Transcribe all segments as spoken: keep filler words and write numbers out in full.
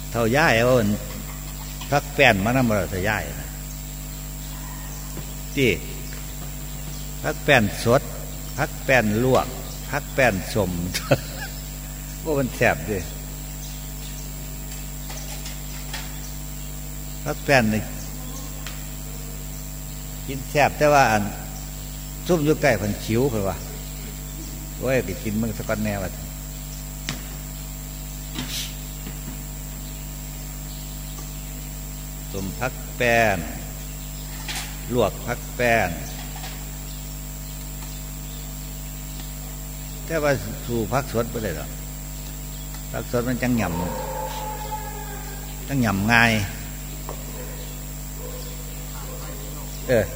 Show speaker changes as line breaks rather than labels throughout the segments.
เท่าย่ายเอาพักแป้นมานำบ่เท่าย่ายนะที่พักแป้นสดพักแป้นลวกพักแป้นสมว่ามันแสบดิพักแป้นนี่กินแสบแต่ว่าอันซุ่มอยู่ใกล้พันคิ้วเพิ่นว่าโอ้ยไปกินมึงสะก้อนแน่ว่าสมพักแป้นลวกพักแป้นแต่ว่าสู่พักสดไปเลยหรอพักสดมันจังหย่ำจังหย่ำง่ายเออ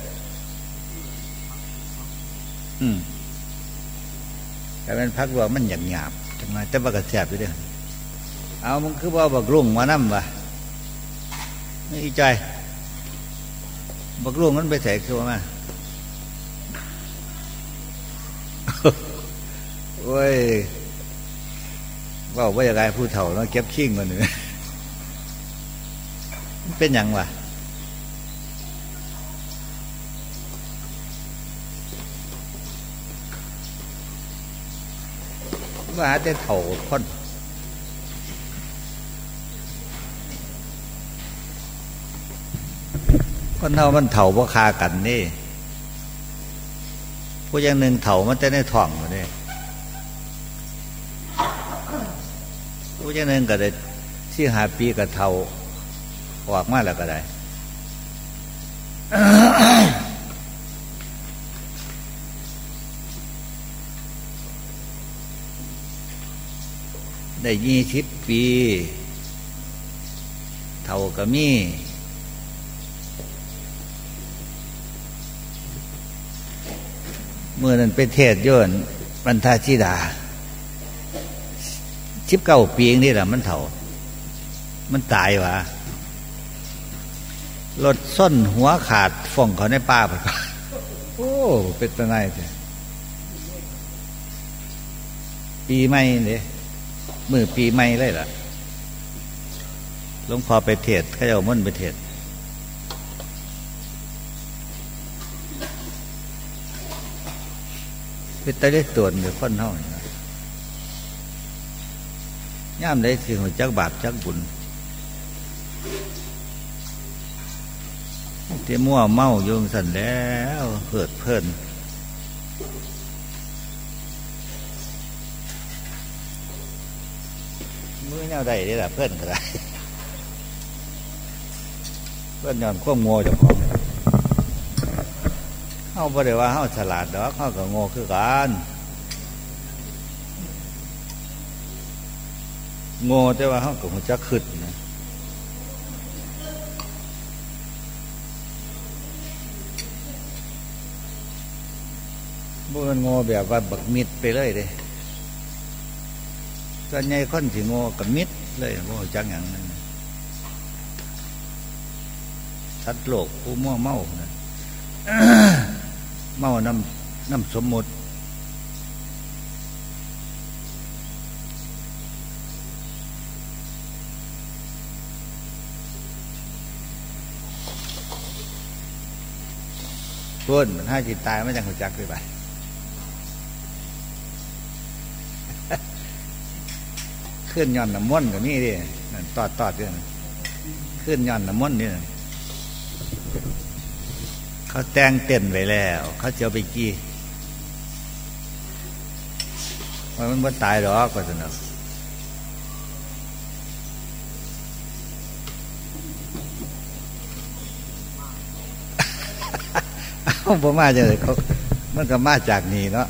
อืมแต่เป็นพักลวกมันหยาบหยาบจังไงแต่ว่ากระแสบอยู่เด้อเอามันคือว่าบักรุ่งมานั่มวะนี่ใจบักรุ่งมันไปใส่คือว่ามาโอ้ยว่าว่าอย่างไรผู้เฒ่าเนาะเก็บขิ้งมาหนึ่งมันเป็นอย่างวะว่าแต่เฒ่าคนคนเฒ่ามันเฒ่าเพราะคากันนี่ผู้อย่างหนึ่งเฒ่ามันจะได้ถ่องมาเนี่ยผู้อย่างหนึ่งก็ได้ที่หาปีกับเฒ่าออกมาแล้วก็ได้ได้ยี่สิบปีเท่ากับมีเมื่อนั้นไปเทศโยนบรรทาธิดาสิบเก้าปีนี่แหละมันเท่ามันตายวะรถส้นหัวขาดฟ่องเขาในป่าไปโอ้เป็นตะไนเถอะปีใหม่เนี่ยมือปีใหม่เลยล่ะหลวงพ่อไปเทศเขาเอามุ่นไปเทศเป็นตะได้ตัวหรือคนเท่านี้ย่ามได้สิหัวจักบาปจักบุญเที่มั่วเมาโยงสันแล้วเพิดเพลินมือแนวใดนี่แหละเพื่อนก็ได้เพื่อนย้อนข้อโง่เจ้าของเฮาบ่ได้ว่าเฮาฉลาดดอกเฮาก็โง่คือกันโง่แต่ว่าเฮาก็ฮู้จักคิดนะบ่มันโง่แบบว่าบักมิดไปเลยเด้ส่วนใหญ่คนสิโง่กับมิดเลยโง่จังอย่างนั้นสัตว์โลกผู้มั่วเมานะ เมาน้ำน้ำสมมุติเพื่อนมันห้าจิตตายไม่จังหัวจักเลยไปขึ้นย้อนน้ำม้นกับนี่ดินั่นตอดตอดด้วยขึ้นย้อนน้ำม้นนี่เขาแต่งเต้นไว้แล้วเขาจะไปกี้มันมันไม่ตายหรอกก็สนุกเอาผมมาจากไหนเขามันก็มาจากนี่เนาะ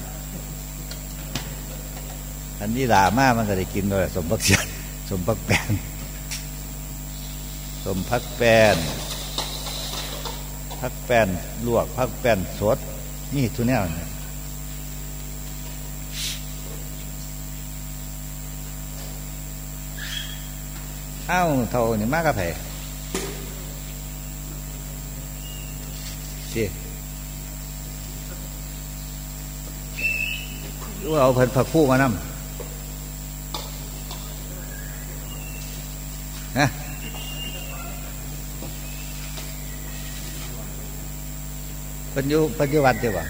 อันนี้ด่ามามันก็ได้กินโดยสมพักเสียสมพักแป้นสมพักแป้นพักแป้นลวกพักแป้นสดนี่ทุกแนวเนี่ยเอ้าเท่านี่มากกับไผ่สิรู้เอาเพิ่นผักผู้มานำฮะปัจจุปัจจุบันเจ้าบ่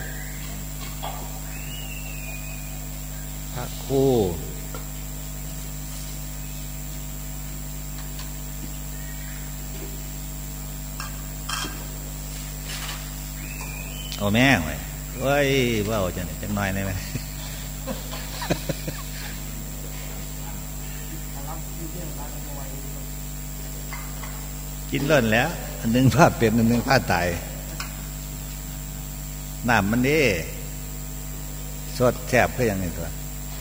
พระครูเอาแม่ไว้เฮ้ยว่าเอาจังจังน้อยได้ไหมกินเล่นแล้วอันนึงผ้าเป็นอันนึงผ้าตายน้ำมันนี่สดแซ่บก็ยังไงตัว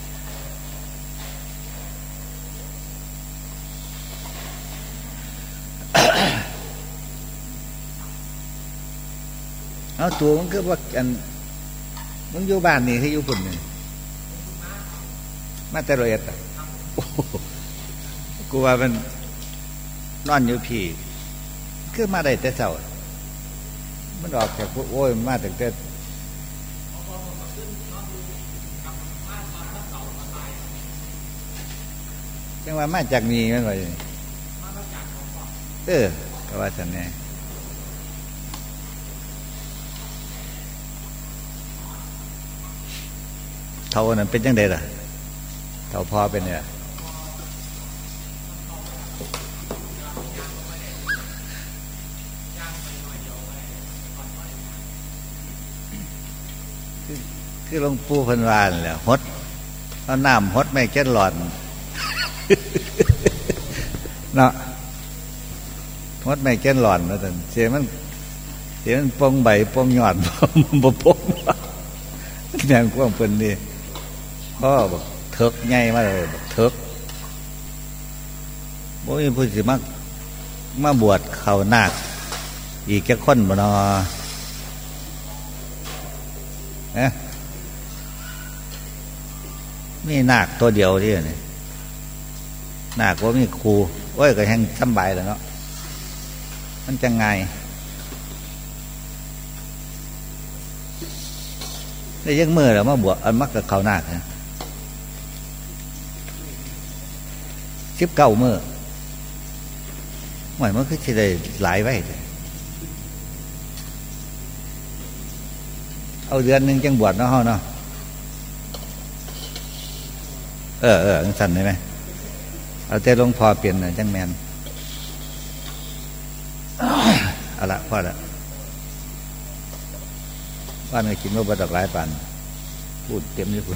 เอาตัวมันก็ว่าอันมึงอยู่บ้านนี่ให้อยู่ปุ่นนี่มาแต่ละเอียดอ่ะกูว่ามันนอนอยู่พี่คือมาได้แต่เช้ามันออกจากพวกโอ้ยมาแต่แต่จังว่ามาจากมีมันว่าเออก็ว่าฉันแน่เท่านั้นเป็นจังไดล่ะเท่าพอเป็นเนี่ยคือคือหลวงปู่เพิ่นว่านั่นแหละฮดเอาน้ำฮดไม่แก่นหลอนเนาะฮดไม่แก่นหลอนว่าซั่นเสียมันเสียมันปงใบปงยอดมันบ่ปงแนวกว้างเพิ่นนี่ก็บอกเถิกใหญ่มาเลยบอกเถิกบ่มีผู้สิมามาบวชเข้านาคอีกจักคนบ่น้อฮะมีนาคตัวเดียวที่นี่นาคบ่มีครูโอ้ยก็แฮงสำบายแล้วเนาะมันจังไงได้ยังมือแล้วมาบวชอันมักกับเขานาคนะสิบเก้ามือหมายมันคือจะได้หลายไว้เอาเดือนหนึ่งจังบวชเนาะเฮาเนาะเออเออสั่นได้ไหมเอาแต่หลวงพ่อเปลี่ยนน่ะจังแมนเอาละพ่อละว่าไงกินว่าบดอกหลายปันพูดเต็มที่พูด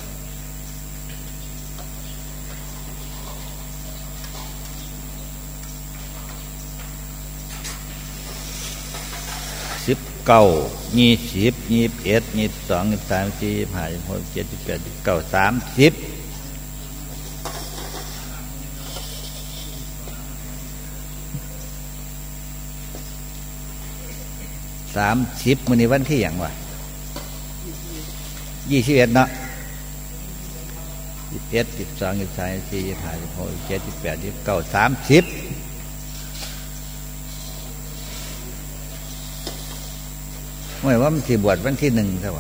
สิบเก้ายี่สิบยี่สิบเอ็ดยี่สิบสองยี่สิบสามยี่สิบห้ายี่สิบหกยี่สิบเจ็ดยี่สิบแปดยี่สิบเก้าสามสิบสามสิบมื้อนี้วันที่หยังวะยี่สิบเอ็ดเนาะยี่สิบเอ็ดยี่สิบสองยี่สิบสามยี่สิบสี่ยี่สิบห้ายี่สิบหกยี่สิบเจ็ดยี่สิบแปดยี่สิบเก้าสามสิบหมายว่ามันสิบวชวันที่หนึ่งใช่ป่ะ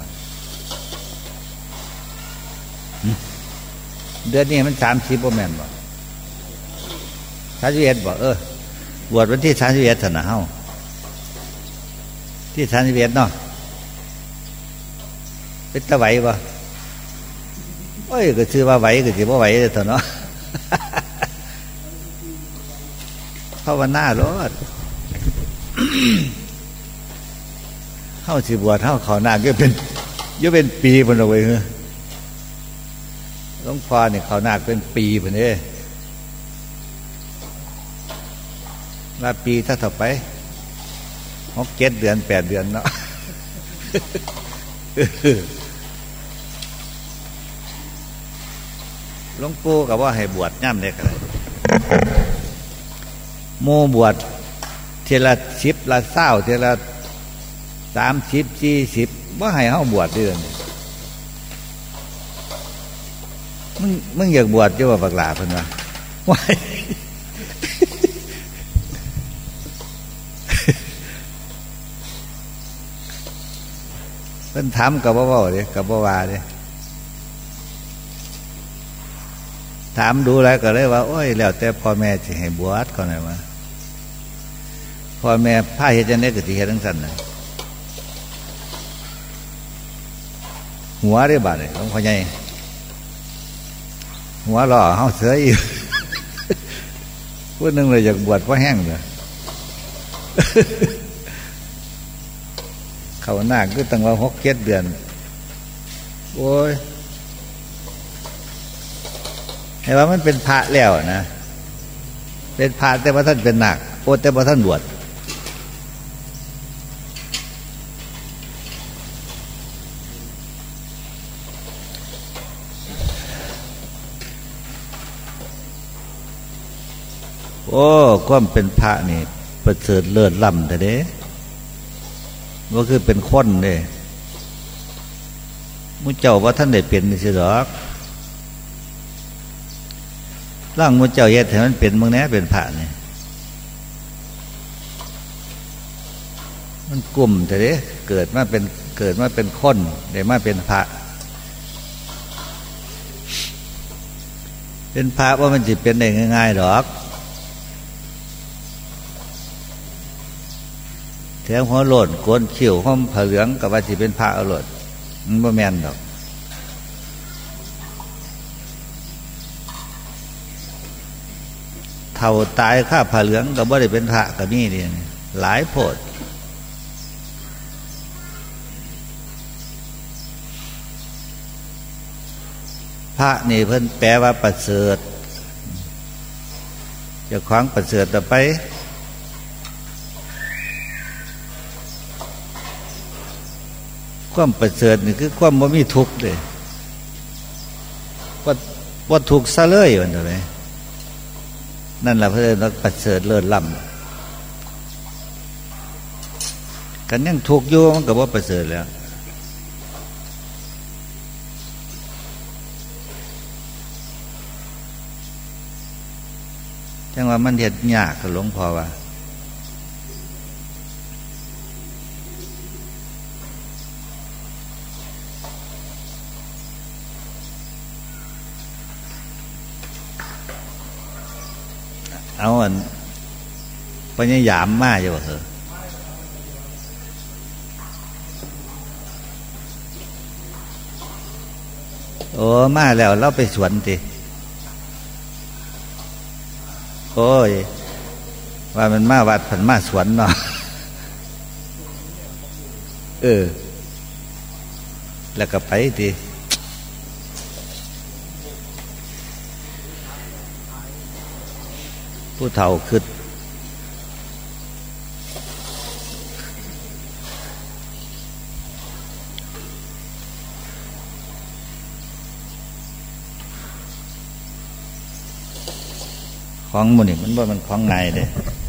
เดือนนี้มันสามสิบบ่แม่นบ่สามสิบเอ็ดบ่เออบวชวันที่สามสิบเอ็ดเถอะนะเฮาที่สามสิบเอ็ดเนาะเป็นตะไหวบ่โอ้ยก็ชื่อว่าไหวก็สิบ่ไหวเถอะเนาะภาวนาโลดเฮาสิบวชเฮาเข้านาคก็เป็นอยู่เป็นปีพุ่นเอาไว้เฮ้อหลวงพ่อนี่เข้านาคเป็นปีพุ่นเด้ว่าปีถ้าต่อไปหกเจ็ดเดือนแปดเดือนเนาะหลวงปู่ก็ว่าให้บวชย่ำเด็กอะไรโมบวชเทละสิบละเศร้าเทละสามสิบสี่สิบว่าให้เขาบวชเดือนมึงมึงอยากบวชจะว่าบักหลาเพิ่นว่าว้ายเพิ่นถามกับว่าว่าเด้กับว่าว่าเด้ถถามดูแล้วก็เลยว่าโอ้ยแล้วแต่พ่อแม่สิให้บวชก่อนไหนวะพ่อแม่พาเฮ็ดจังได๋ก็สิเฮ็ดจังซั่นน่ะหัวได้บาดนี่หลวงพ่อใหญ่หัวหล่อเฮาเสืออีกผู้นึงเลยอยากบวชเพราะแห้งเด้อเข้าหน้าคือตั้งว่าหก เจ็ดเดือนโอ้ยให้ว่ามันเป็นพระแล้วนะเป็นพระแต่ว่าท่านเป็นนาคโอ้แต่ว่าท่านบวชโอ้ความเป็นพระนี่ประเสริฐเลิศล้ำแต่เด้ว่าคือเป็นคนเด้มุเจ้าว่าท่านได้เป็นนี่สิดอกร่างมุเจ้าเฮ็ดให้มันเป็นมึงแน่เป็นพระนี่มันกลุ่มแต่เด้เกิดมาเป็นเกิดมาเป็นคนได้มาเป็นพระเป็นพระว่ามันสิเป็นได้ง่ายๆดอกแถมหัวโลดโกนขิ้วห้อมผ้าเหลืองกับว่าสิเป็นพระเอาโลดมันบ่แม่นดอกเท่าตายข้าผ้าเหลืองก็บ่ได้เป็นพระก็มีนี่หลายโพดพระนี่เพิ่นแปลว่าประเสริฐเจ้าของประเสริฐต่อไปความประเสริฐนี่คือความบ่มีทุกข์เด้ว่าว่าทุกข์ซะเลยว่าซั่นเด้นั่นล่ะเพิ่นว่าประเสริฐเลิศล้ำกันยังทุกข์อยู่มันก็บ่ประเสริฐแล้วจังว่ามันเฮ็ดยากกับหลวงพ่อว่าเอาอันพยายามมาอยู่เหรอโอ้มาแล้วเราไปสวนติโอ้ยว่ามันมาวัดผันมาสวนเนาะเออแล้วก็ไปติผู้เฒ่าคือของหมู่นี่มันบ่มันของไงเด้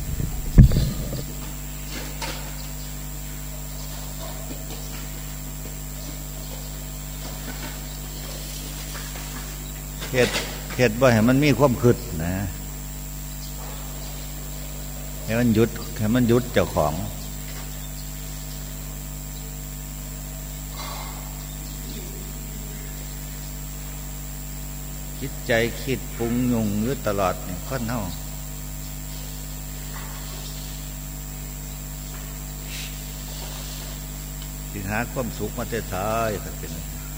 เฮ็ดเฮ็ดบ่ให้มันมีความคิดนะให้มันหยุดให้มันหยุดเจ้าของจิตใจคิดปรุงยุ่งอยู่ตลอดนี่คนเฮาสิหาความสุขมาแต่ท้ายก็เป็น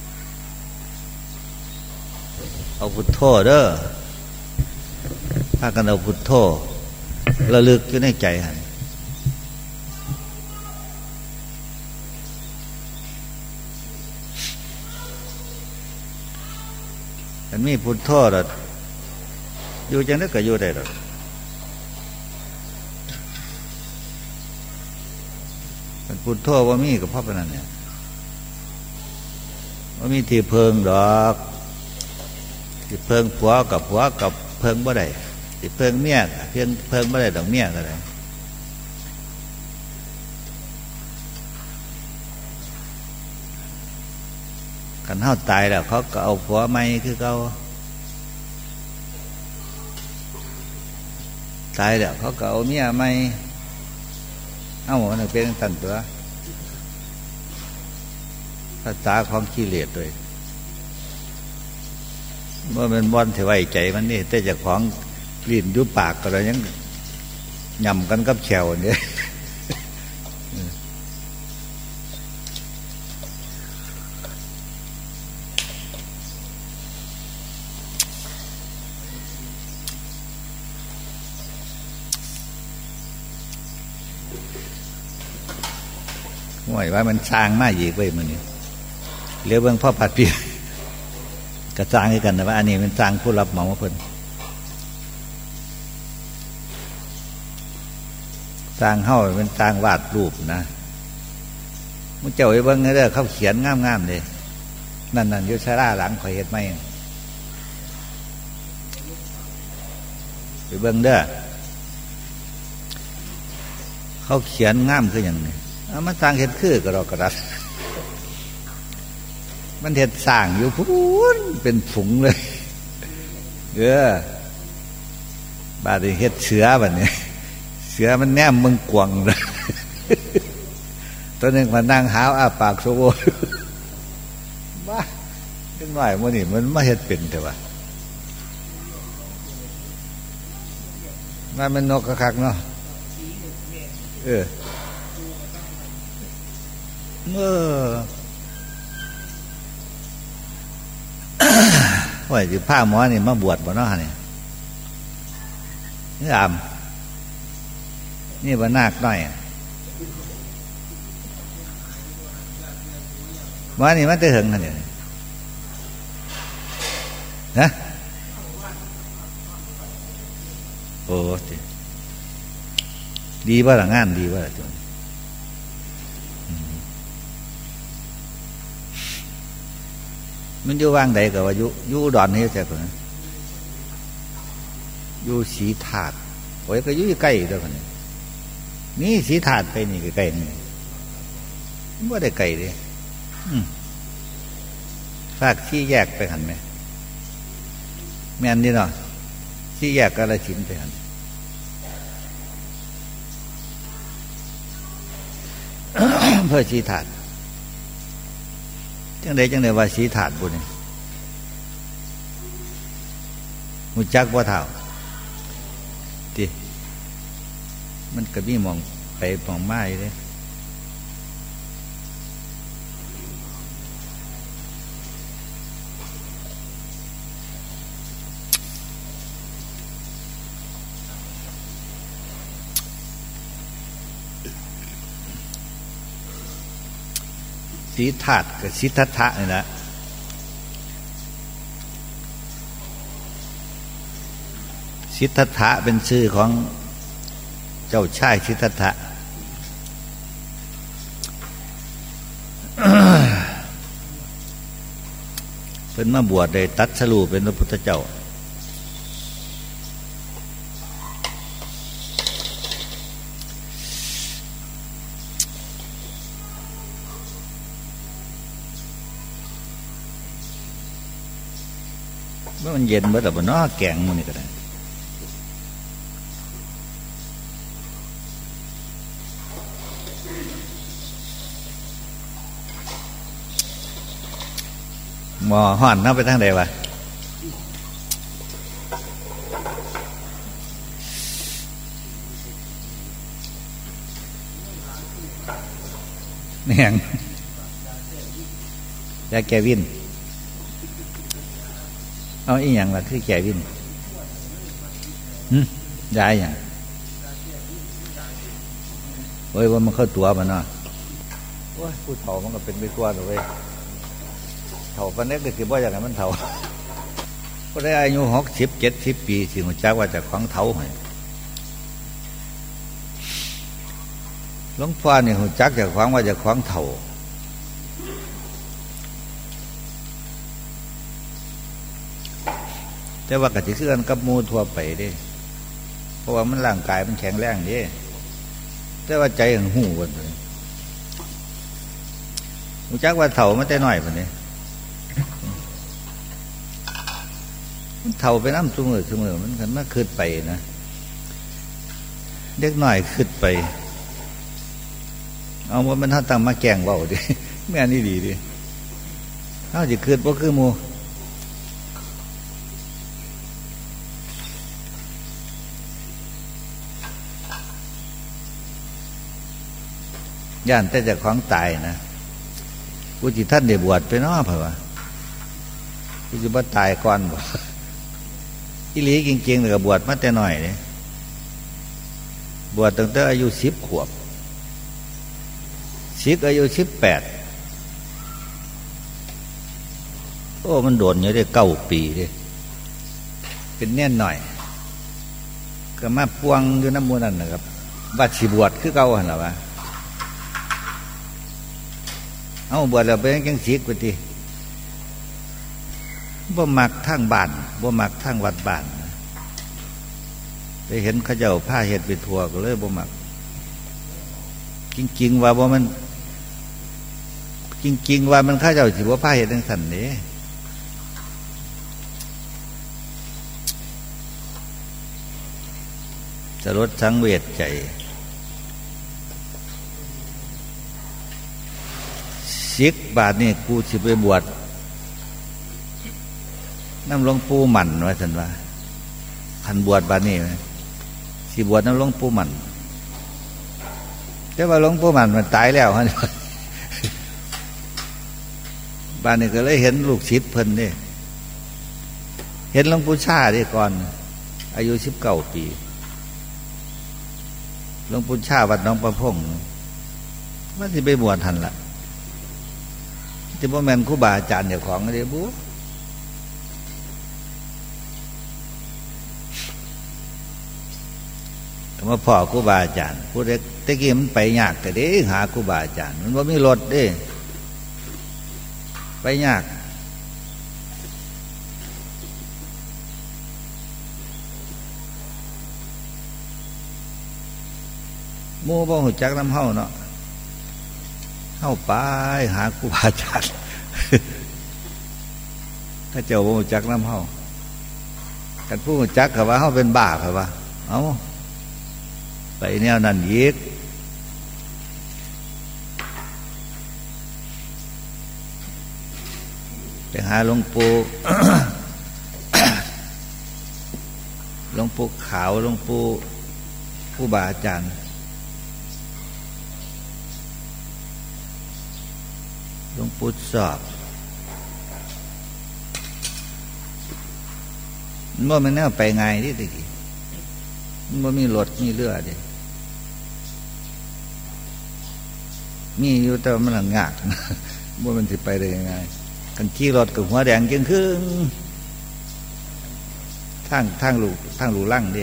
เอาพุทโธเด้อพากันเอาพุทโธระลึกอยู่ในใจหั่นมันมีพุทโธดอกอยู่จังได๋ก็อยู่ได้ดอกมันพุทโธบ่มีก็เพราะปานนั้นเนี่ยบ่มีที่เพิงดอกที่เพิงผัวกับผัวกับเพิงบ่ได้ที่เพิงเมียเพียงเพิงบ่ได้ดอกเมียก็ได้คันเฮาตายแล้วเขาก็เอาผัวใหม่คือเก่าตายแล้วเขาก็เอาเมียใหม่เอ้ามันเป็นจังซั่นตัวภาษาของกิเลสด้วยว่ามันบอนเถไว้ใจมันนี่แต่จากของลิ้นยุบปากก็เลยยังยำกันกับแฉวเนี่ยห่วยว่ามันสร้างมาอีกไว้มันนี่เรียกเบื้องพ่อผัดเปียกระจางให้กันนะว่าอันนี้มันสร้างผู้รับเหมาเพิ่นสร้างเฮ้าเป็นสร้างวาดรูปนะมุ้งเจ้าไอ้เบิ้งเด้อเขาเขียนงามๆเลยนั่นนั่นยุชราหลังข่อยเฮ็ดไม่ไปเบิ้งเด้อเขาเขียนงามคืออย่างนี้เอามาสร้างเฮ็ดคือก็รอกระดับมันเฮ็ดสร้างอยู่พูนเป็นฝูงเลยเออบาดนี้เฮ็ดเสือบัดนี้เสือมันแนมมึงกวงเลยตัวหนึ่งมันนั่งหาวอ้าปากโซโบบ้าขึ้นหน่อยมันนี่มันไม่เห็ดเป็นแต่ว่ามันเป็นนกกระคักเนาะเออเมื่อว่าอยู่ผ้าหมอนี่มาบวชบ่เนาะนี่นี่อ่ำนี่บ่นาคน้อยหมอนี่มันจะหึงกันเนี่ยนะโอ้ดีว่าหลังงานดีว่าจุนมันอยู่ว่างใดกับว่าอยู่อยู่ดอนนี่แต่คนนั้นอยู่สีถาดโอ้ยก็อยู่ใกล้เด้อคนนี้นี่สีถาดไปนี่ใกล้ๆนี่ไม่ได้ไกลเลยฝากที่แยกไปหันไหมแม่นนี่เนาะที่แยกกระชินไปหันเพื่อสีถาดจังใดจังใดว่าสีถาดบุญนี่มุจักว่าเท่าที่มันก็มีมองไปมองไม้เลยสีถาดกับสิทธัตถะนี่นะสิทธัตถะเป็นชื่อของเจ้าชายสิทธัตถะเป็นมาบวชได้ตัดสรูเป็นพระพุทธเจ้าเมื่อมันเย็นเมื่อแต่บนนอแกงมันนี่ก็ได้หมอห่อนน้าไปทางใดวะเนี่ยยาแกวินเอาอีหยังล่ะคือแกวินหึยายอย่างโอ้ยว่ามันเข้าตัวมันเนาะโอ้ยผู้เฒ่ามันก็เป็นไม่กลัวหรอกเว้ยเฒ่าปานนี้ก็คือว่าอย่างไรมันเฒ่าก็ได้อายุหกสิบเจ็ดสิบปีสิหัวจักว่าจะของเฒ่าไงหลวงพ่อนี่หัวจักจะของว่าจะของเฒ่าแต่ว่ากะทิคือกันกับมูทั่วไปเด้เพราะว่ามันร่างกายมันแข็งแรงเด้แต่ว่าใจมันหูกันเลยหัวจักว่าเฒ่ามันแต่น้อยปานนี้มันเฒ่าไปน้ำซุมือซุมือมันกันมาขึ้นไปนะเด็กหน่อยขึ้นไปเอาว่ามันท่าตั้งมาแกงเบาดิแม่นี่ดีดิเอาจะขึ้นเพราะคือมูย่านแต่เจ้าของตายนะกูจิท่านได้บวชไปเนาะเผื่อว่ากูจะบ่ตายก่อนบ่อีหลีจริงๆเลยก็บวชมาแต่น้อยนี่บวชตั้งแต่อายุสิบขวบสิกอายุสิบแปดโอ้มันโดนอยู่ได้เก้าปีดิเป็นแน่นหน่อยก็มาปวงอยู่น้ำมูนั่นนะครับว่าสิบวชคือเก่าหันหรอวะเอาบวชแล้วไปยังสิกไปทีบ่มักทางบ้านบ่มักทางวัดบ้านไปเห็นเขาเจ้าผ้าเห็ดไปทัวก็เลยบ่มักจริงๆว่าบ่มันจริงๆว่ามันข้าเจ้าสิบ่ผ้าเห็ดทั้งสันนี้จะลดสังเวชใจสิกบาทนี่กูสิไปบวชน้ำหลวงปู่หมันว่าสันว่าขันบวชบาทนี่สิบวชน้ำหลวงปู่หมันแต่ว่าหลวงปู่หมันมันตายแล้วฮะบาทนี่ก็เลยเห็นลูกศิษย์เพิ่นนี่เห็นหลวงปู่ชาดิก่อนอายุสิบเก้าปีหลวงปู่ชาวัดหนองประพงว่าสิไปบวชทันละที่พ่อแม่นครูบาอาจารย์เจ้าของเดี๋ยวบู๊มาพ่อครูบาอาจารย์ผู้เด็กตะกี้มันไปยากแต่เด้หาครูบาอาจารย์มันว่ามีรถเด้ไปยากหมู่บ่ฮู้จักนำเฮาเนาะเฮาไปหาครูบาอาจารย์ถ้าเจ้าบ่ฮู้จักนำเฮากันผู้ฮู้จักก็ว่าเฮาเป็นบ้าเพิ่นว่าเอ้าไปแนวนั้นอีกไปหาหลวงปู่ หลวงปู่ขาวหลวงปู่ครูบาอาจารย์หลวงปู่สอบมันบ่แม่นแนวไปไงที่ตะกี้มันบ่มีรถมีเรือเด้มีอยู่แต่มันงากบ่มันสิไปได้ยังไงกันขี่รถกับหัวแดงจึงครึ่งทางทางลูกทางลูลั่งเด้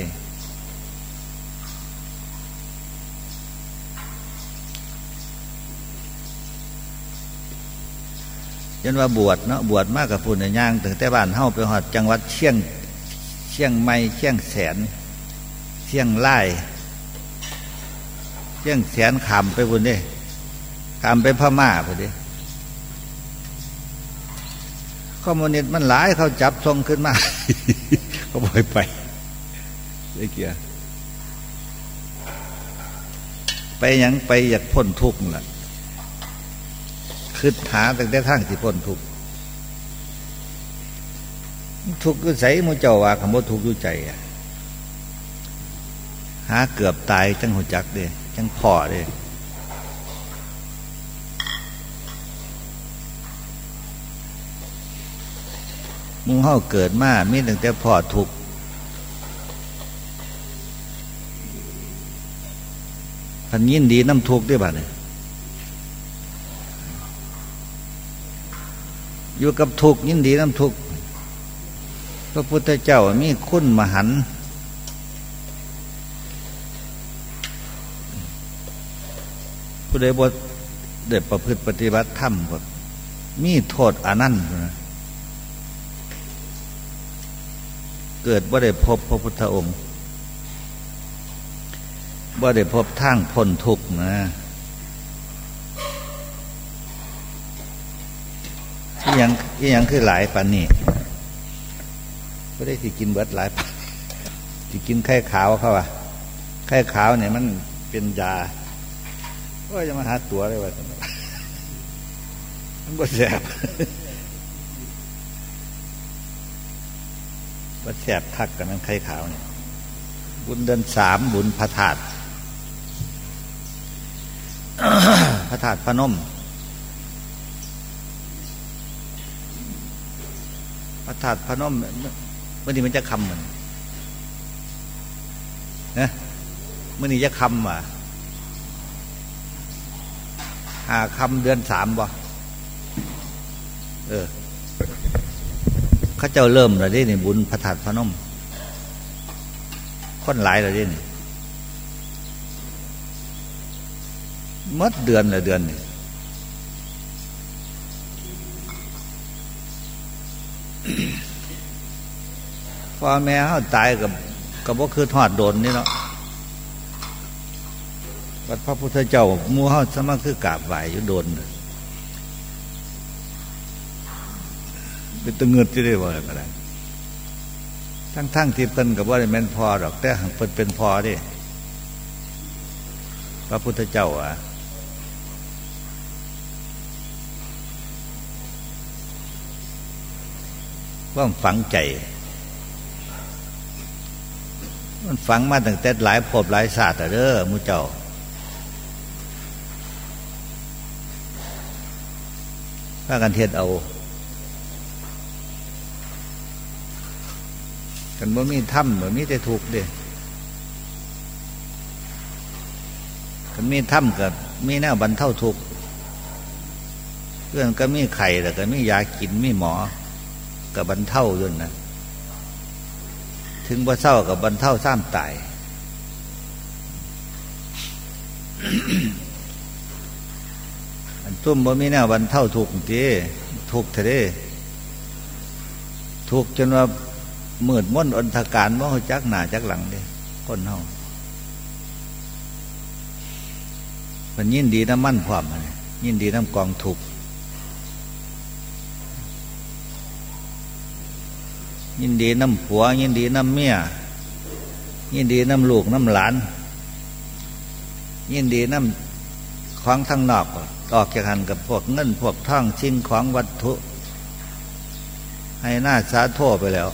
ยันว่าบวชเนาะบวชมากกับพุ่นย่างถึงแต่บ้านเฮาไปฮอดจังหวัดเชียงเชียงใหม่เชียงแสนเชียงรายเชียงแสนขามไปพุ่นเด้ขามไปพม่าพุ่นเด้คอมมิวนิสต์มันหลายเขาจับทรงขึ้นมา เขาบ่อยไปไอ้เกียไปหยังไปอยากพ้นทุกข์ล่ะคือหาตั้งแต่ทางที่พ้นทุกข์ทุกข์ก็ใส่หมู่เจ้าว่าคำว่าทุกข์อยู่ใจหาเกือบตายจังหัวจักเด้จังพ่อเด้หมู่เฮาเกิดมามีตั้งแต่พ่อทุกข์พันยินดีน้ำทุกข์ด้วยบัดนี้อยู่กับทุกข์ยินดีน้ำทุกข์พระพุทธเจ้ามีคุณมหันต์ผู้ใดบ่ได้ประพฤติปฏิบัติธรรมก็มีโทษอนันต์เกิดบ่ได้พบพระพุทธองค์บ่ได้พบทางพ้นทุกข์นะอีหยังอีหยังคือหลายปานนี้บ่ได้สิกินเบิดหลายปานสิกินไข่ขาวเขาว่าไข่ขาวเนี่ยมันเป็นยาก็จะมาหาตัวได้ว่ามันบ่แซ่บบ่แซ่บคักกันนั้นไข่ขาวเนี่ยบุญเดือนสามบุญพระธาตุระธาตุพนมพระธาตุพนมเมื่อนี้มันจะคำเหมือนนะเมื่อนี้จะคำว่ะหาคำเดือนสามบ่เออข้าเจ้าเริ่มแล้วดินี่บุญพระธาตุพนมคนหลายแล้วดินี่มดเดือนละเดือนนี่พ่อแม่เขาตายกับกับว่าคือทอดโดนนี่เนาะวัดพระพุทธเจ้าหมู่เขาสมัครคือกราบไหว้อยู่โดนเป็นตะเงิดที่ได้บ่อะไรก็ได้ทั้งๆที่เพิ่นกับว่าได้แม่นพอดอกแต่เพิ่นเป็นพอดิพระพุทธเจ้าอ่ะว่าฝังใจมันฝังมาตั้งแต่หลายภพหลายศาสตร์เด้อหมู่เจ้าพากันเทศเอากันบ่มีถ้ำบ่มีแต่ทุกข์เด้กันมีถ้ำกับมีแนวบรรเทาทุกข์เพื่อนก็มีไข่แต่ก็มียากินมีหมอกับบรรเทาอยู่นะถึงบ่เศร้ากับบรรเทาซ้ำตาย อันตุ้มบ่มีแนวบรรเทาทุกข์ทีทุกข์เท่ทุกข์จนว่ามืดมนอนทการว่าเขาจักหน้าจักหลังเด้คนเฮามันยินดีน้ำมั่นความยินดีน้ำกองทุกข์ยินดีน้ำผัวยินดีน้ำเมียยินดีน้ำลูกน้ำหลานยินดีน้ำของทั้งนอกออกจากหันกับพวกเงินพวกทองสิ่งของวัตถุให้หน้าสาโทไปแล้ว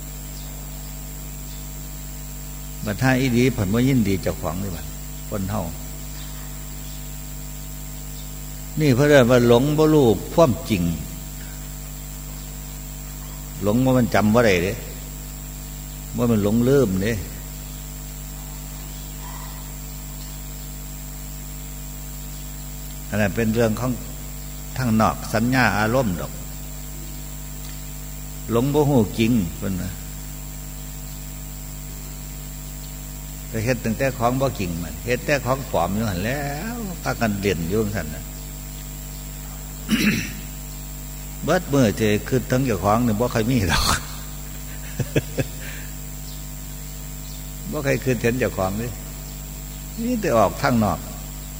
บัดท่าอีดีผลว่ายินดีเจ้าของนี่บัดคนเฮานี่เพราะว่าหลงบ่รู้ความจริงหลงว่ามันจำว่าไรเด้ว่ามันหลงลืมเด้อันนั้นเป็นเรื่องของทางนอกสัญญาอารมณ์ดอกหลงบ่ฮู้จริงเพิ่นน่ะไปเฮ็ดตั้งแต่ของบ่จริงมันเฮ็ดแต่ของปลอมอยู่หั่นแล้วพากันเล่นอยู่จังซั่นน่ะ เบิดมื้อที่คือทั้งเจ้าของนี่บ่ค่อยมีดอก บ่ใครคืนเห็นเจ้าของนี่นี่แต่ออกทางนอก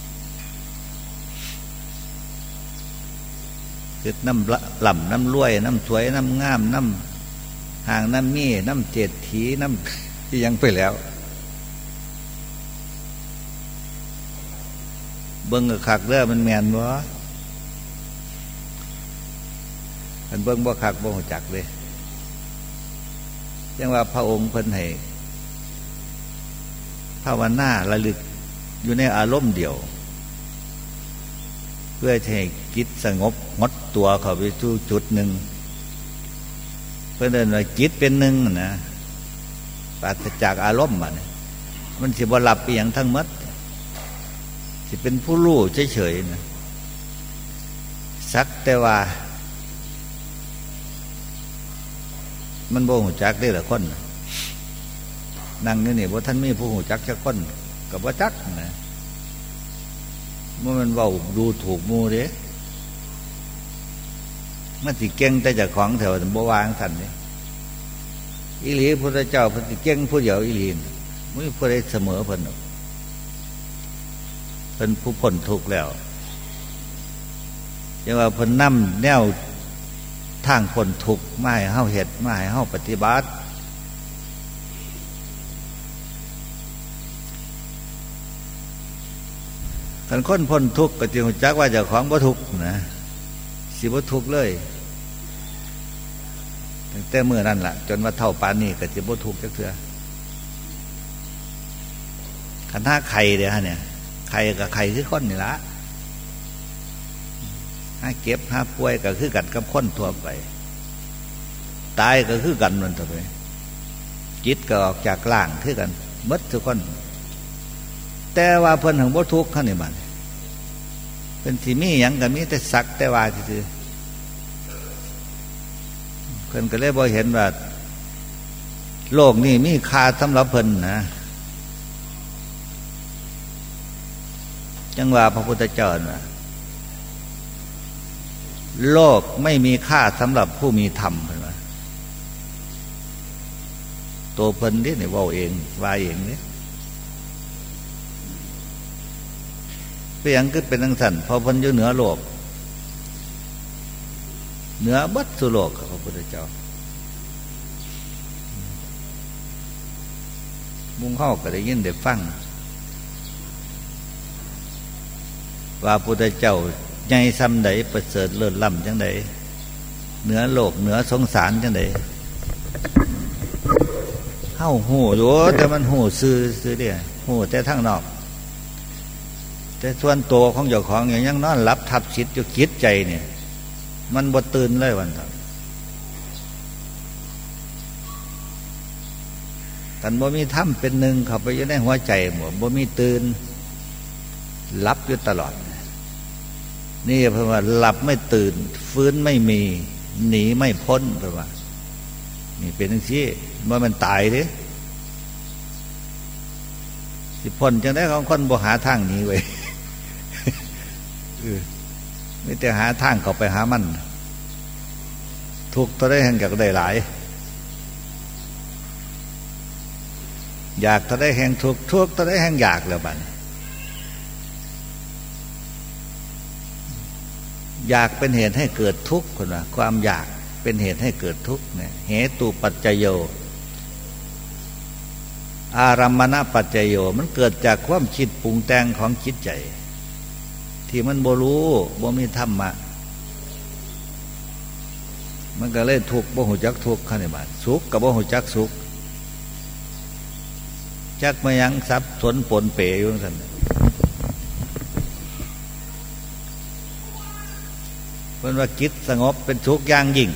คือน้ำหล่ำน้ำรวยน้ำสวยน้ำงามน้ำห่างน้ำมีน้ำเจ็ดถีน้ำที่ยังไปแล้วเบิ่งกับคักเด้อมันแม่นบ่มันเบิ่งบ่คักบ่ฮู้จักเลยยังว่าพระองค์เพิ่นให้ภาวนาระลึกอยู่ในอารมณ์เดียวเพื่อให้จิตสงบงดตัวเข้าไปสู่จุดหนึ่งเพื่อเดินว่าจิตเป็นหนึ่งนะปราศจากอารมณ์มันมันสิบ่หลับไปอย่างทั้งหมดสิเป็นผู้รู้เฉยๆนะสักแต่ว่ามันบ่ฮู้จักได้ละคนนั่งอยู่นี่บ่ท่านมีผู้ฮู้จักจักคนก็บ่จักนะมันเว้าดูถูกหมู่เด้มันสิเก่งแต่เจ้าของแถวบ่วางท่านนี่อีหลีพุทธเจ้าเพิ่นสิเก่งผู้เดียวอีหลีบ่มีผู้ใดเสมอเพิ่นเพิ่นผู้พ้นทุกข์แล้วจังว่าเพิ่นนำแนวทางพ้นทุกข์มาให้เฮาเฮ็ดมาให้เฮาปฏิบัติคันคนพ้นทุกข์ก็สิรู้จักว่าเจ้าของบ่ทุกข์นะสิบ่ทุกข์เลยตั้งแต่มื้อนั้นล่ะจนว่าเท่าปานนี้ก็สิบ่ทุกข์จักเทื่อคันถ้าใครเด้อฮะเนี่ยใครกับใครคือคนนี่ล่ะหาเก็บหาป่วยก็คือกันกับคนทั่วไปตายก็คือกันนั่นต่อไปจิตก็ออกจากร่างคือกันหมดทุกคนแต่ว่าเพิ่นของบ่ทุกข์คั่นนี่บัดเป็นสิมีหยังก็มีแต่สักแต่ว่าซื่อเพิ่นก็เลยบ่เห็นว่าโลกนี้มีค่าสำหรับเพิ่นนะจังว่าพระพุทธเจ้าว่าโลกไม่มีค่าสำหรับผู้มีธรรมเพิ่นว่าตัวเพิ่นนี่นี่เว้าเองว่าเองนี่เพียงก็เป็นจังซั่นเพราะเพิ่นอยู่เหนือโลกเหนือเบิดสุโลกพระพุทธเจ้ามุ่งเข้าก็ได้ยินได้ฟังว่าพระพุทธเจ้าใหญ่ซำใดประเสริฐเลิศล้ำจังใดเหนือโลกเหนือสงสารจังใดเฮาฮู้อยู่แต่มันฮู้ซื่อซื่อเด้ฮู้แต่ทางนอกแต่ส่วนตัวของเจ้าของอย่างยังนอนหลับทับจิตอยู่จิตใจเนี่ยมันบ่ตื่นเลยวันนั้นกันบ่มีธรรมเป็นหนึ่งเข้าไปอยู่ในหัวใจบ่บ่มีตื่นหลับอยู่ตลอดนี่เพราะว่าหลับไม่ตื่นฟื้นไม่มีหนีไม่พ้นเพราะว่านี่เป็นจังซี่บ่มันตายเด้สิพ้นจังได๋ของคนบ่หาทางหนีไว้เออมีแต่หาทางเข้าไปหามันทุกข์ตัวได้แห่งอยากได้หลายอยากตัวได้แห่งทุกข์ทุกข์ตัวได้แห่งอยากแล้วบัดอยากเป็นเหตุให้เกิดทุกข์คนว่าความอยากเป็นเหตุให้เกิดทุกข์เนี่ยเหตุปัจจโยอารัมมณปัจจโยมันเกิดจากความคิดปรุงแต่งของจิตใจที่มันบ่รู้บ่มีธรรมะมันก็เลยทุกข์บ่ฮู้จักทุกข์คั่นนี่บาดสุขก็บ่ฮู้จักสุขจักมายังสับสนปนเปอยู่จังซั่นเพิ่นว่าจิตสงบเป็นสุขอย่างยิ่ง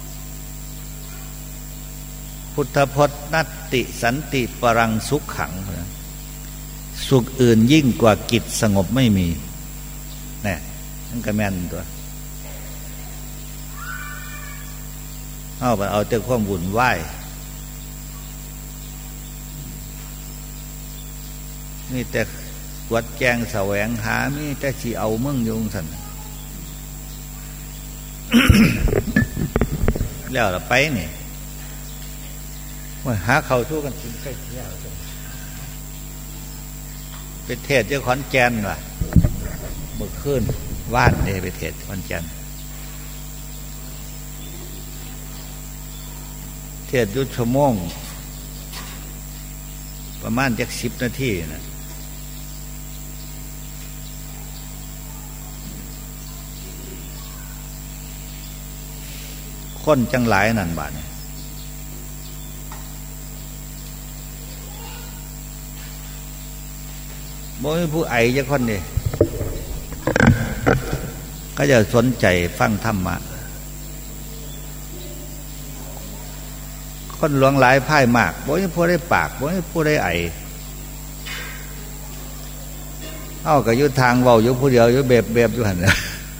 พุทธพจน์นัตติสันติปรังสุขขังสุขอื่นยิ่งกว่าจิตสงบไม่มีแน่นั่นก็แม่นตัวเอาไปเอาแต่ความวุ่นวายมีแต่วัดแจงแสวงหามีแต่สิเอามึงอยู่ซั่น แล้วล่ะไปนี่ว่าหาเข้าสู้กันกินใกล้เที่ยวเป็นเทศเจ้าขอนแก่นว่ะเมื่อคืนว่านนี่เป็นเทศขอนแก่นเทศยุทธชั่วโมงประมาณจักสิบนาทีนะคนจังหลายนั่นบาดนี่บ่มีผู้ไอจักคนนี่ก็จะสนใจฟังธรรมะคนหลวงหลายพ่ายมากบ่มีผู้ได้ปากบ่มีผู้ได้ไอเอาก็อยู่ทางเว้าอยู่ผู้เดียวอยู่เบบๆอยู่หั่นน่ะ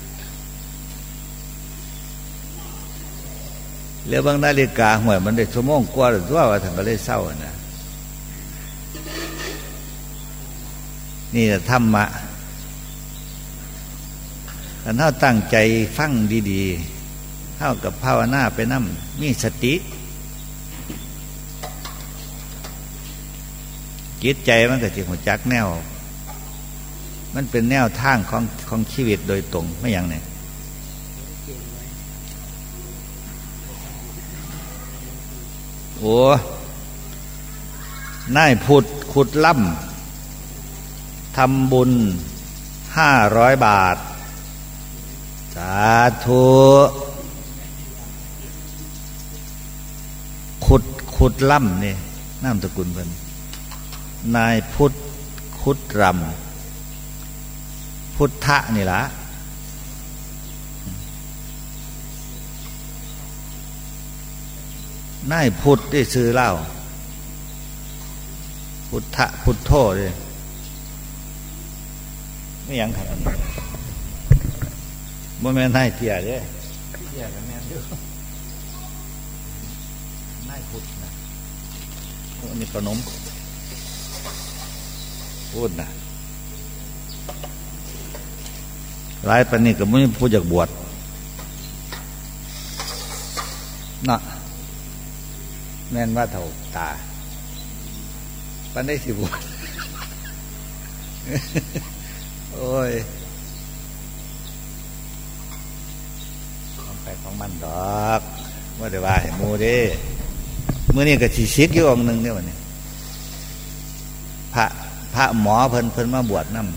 เรื่องบางนาฬิกาห่วยมันได้ชั่วโมงกว่าหรือว่าว่าท่านก็เลยเศร้านะนี่แหละธรรมะถ้าเราตั้งใจฟังดีๆเท่ากับภาวนาไปนั่มมีสติจิตใจมันก็จะหัวจักแนวมันเป็นแนวทางของของชีวิตโดยตรงไม่อย่างเนี่ยโอ้นายพุทธขุดล่ำทำบุญห้าร้อยบาทสาธุขุดขุดล่ำนี่นามสกุลเพิ่นนายพุทธขุดรำพุทธะนี่ล่ะนายพุทธได้ซื้อเหล้าพุทธะพุทโธเลยไม่ยังขัดบ่แม่นนายเตี้ยเด้เตี้ยกันแม่นอยู่นายพุทธนะโอ้นี่ขนมพูดนะหลายปานนี้ก็ไม่พูดจากบวชน่ะแม่นว่าเท่าตาปานได้สิบวชโอ้ยของไปของมันดอกว่าแต่ว่าให้หมู่เด้มื้อนี้ก็สิซิกอยู่องค์นึงเด้อวันนี้พระพระหมอเพิ่นเพิ่นมาบวชนำ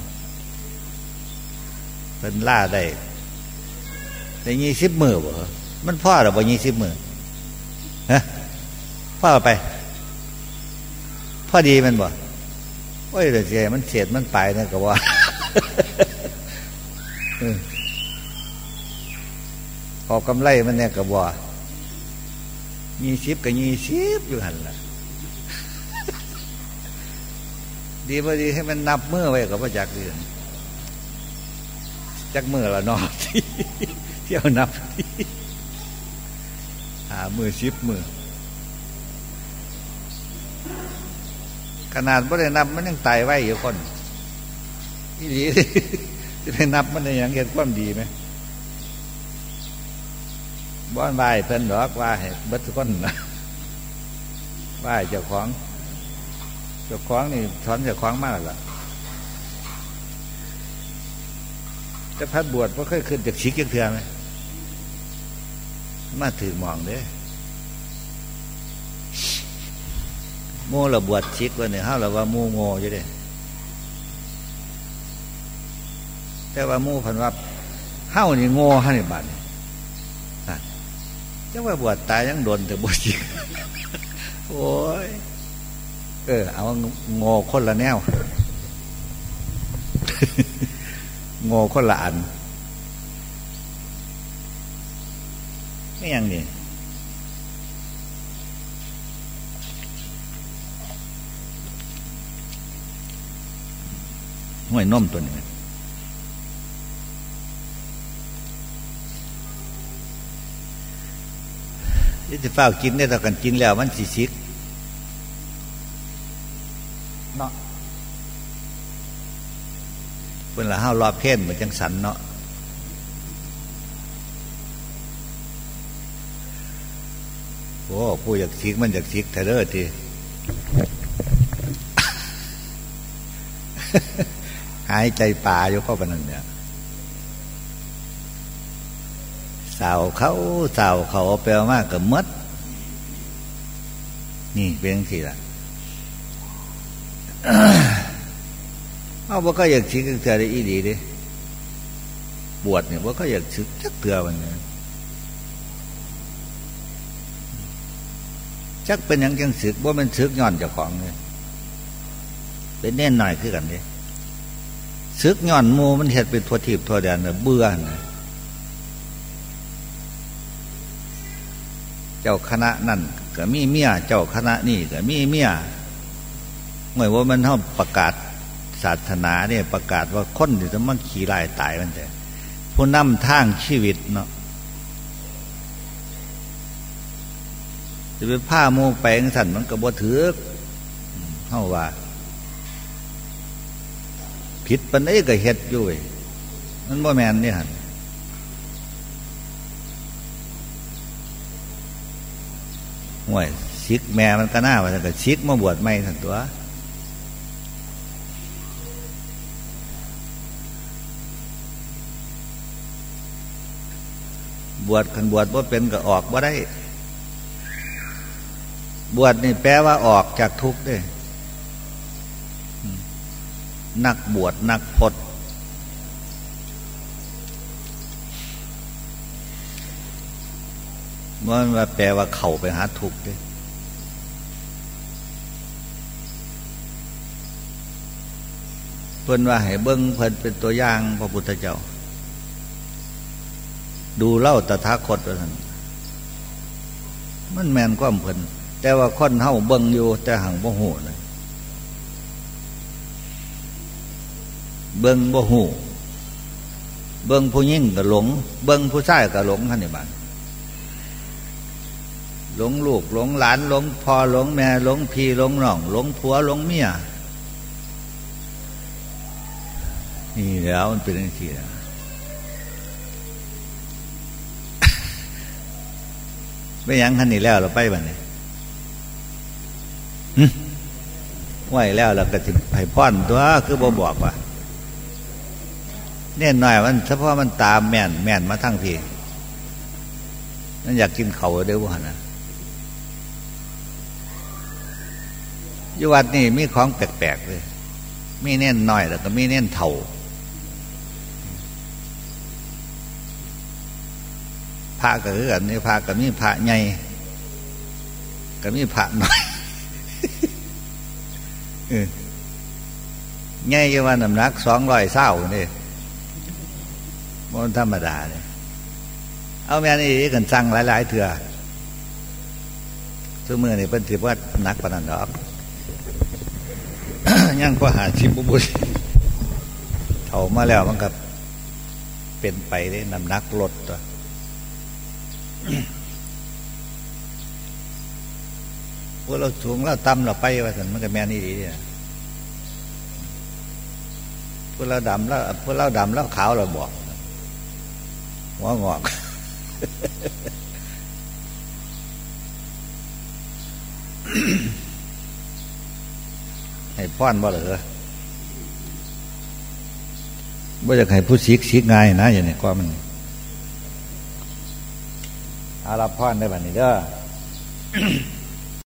เพิ่นล่าได้ได้ยี่สิบมื้อบ่มันพอหรือบ่ยี่สิบมื้อฮะพอไปพอดีมันบ่โอ้ยเดี๋ยวสิมันเสียดมันไปนั่นก็ว่าพอกำไรมันเนี่ยก็บ่ยี่สิบก็ยี่สิบอยู่หั่นล่ะดีบ่ดีให้มันนับมื้อไว้ก็บ่จักเดือนจักมื้อละเนาะเที่ยวนับหามื้อสิบมื้อขนาดบ่ได้นับมันยังตายไว้อยู่คนอีหลีจะไปนับมันได้หยังเฮ็ดความดีมั้ยบ่อนไหว้เพิ่นดอกว่าให้เบิดทุกคนนะไหว้เจ้าของเจ้าของนี่ถอนเจ้าของมาแล้วล่ะจะพัดบวชบ่เคยขึ้นจากชิกจักเทื่อมั้ยมาถือมองเด้โม่ละบวชชิกว่าเนี่ยเฮาละว่าหมู่โง่อยู่เด้แต่ว่าหมู่เพิ่นว่าเฮานี่โง่ฮะนี่บัดนี้นั่นจังว่าบวชตายยังโดนแต่บวชชิกโอ้ยเออเอาโง่คนละแนวโง่คนละอันไม่ยังนี่ห้วยนมตัวนี้ที่จะเฝ้ากินได้ต่อกันกินแล้วมันสิซิกเนาะเพิ่นละห้ารอบเพ่นเหมือนจังสันเนาะโอ้ผู้อยากซิกมันอยากซิกเถอะเด้อทีหายใจป่าอยู่เข้าไปนั่นเนี่ยสาวเขาสาวเขาแปลมากกับมดนี่เป็นสิล่ะเอาบ่ก็อยากชิกเตือได้อีดีดิบวชเนี่ยบ่ก็อยากชิกจักเตือมันเนี่ยจักเป็นหยังจังศึกบ่มันศึกย้อนเจ้าของเลยเป็นแน่นหน่อยคือกันดิศึกย้อนหมู่มันเฮ็ดเป็นทั่วทิพย์ทั่วแดนน่ะเบื่อน่ะเจ้าคณะนั่นก็มีเมียเจ้าคณะนี่ก็มีเมียหมายว่ามันเฮาประกาศศาสนาเนี่ยประกาศว่าคนที่จะมันขี้ลายตายมันแต่ผู้นำทางชีวิตเนาะจะไปผ้าโมไปจังซั่นมันก็บ่ถูกเฮาว่าผิดปานใดก็เฮ็ดอยู่เว้ยมันบ่แม่นนี่หั่นห่วยซิกแม่มันก็น่าว่าก็ซิกมาบวชใหม่ซั่นตัวบวชคันบวชบ่เป็นก็ออกบ่ได้บวชนี่แปลว่าออกจากทุกข์เด้นักบวชนักพจน์มันว่าแปลว่าเข้าไปหาทุกข์เด้เพิ่นว่าให้เบิ่งเพิ่นเป็นตัวอย่างพระพุทธเจ้าดูเล่าตถาคตว่าซั่นมันแม่นความเพิ่นแต่ว่าคนเฮาเบิ่งอยู่แต่หังบ่ฮู้นะเบิ่งบ่ฮู้เบิ่งผู้หญิงก็หลงเบิ่งผู้ชายก็หลงคั่นนี่บาดหลงลูกหลงหลานหลงพ่อหลงแม่หลงพี่หลงน้องหลงผัวหลงเมียนี่แล้วมันเป็นจังซี่นะไปยังคันนี้แล้วเราไปบัดนี้หึไหวแล้วเราก็สิให้พรตัวคือบ่บอกว่าเน้นหน่อยมันเฉพาะมันตามแม่นแม่นมาทั้งพี่นั่นอยากกินเขาเด้อบ่หั่นน่ะอยู่วัดนี่มีของแปลกๆเลยมีเน้นน้อยแล้วก็มีเน้นเท่าพระก็คือกันนี่พระก็มีพระใหญ่ก็มีพระน้อยเออใหญ่อยู่ว่าน้ำหนักสองร้อยเศร้านี่มันธรรมดาเลยเอาแม่นี่กันสั่งหลายๆเถื่อซื้อมือนี่เป็นถือว่านักปานนั้นดอกยังก็หาชิบุบุญเท่ามาแล้วมันก็เป็นไปได้น้ำหนักลดตัวพวกเราสูงเราต่ำเราไปว่าสันมันก็แม่นี่ดีเนี่ยพวกเราดำแล้วพวกเราดำแล้วขาวเราบอกหัวงอกให้ป้อนบ่เหรอบ่อยากให้ผู้ซิกซิกง่ายนะอย่างนี้ก็มันเอารับพรได้บัดนี้เด้อ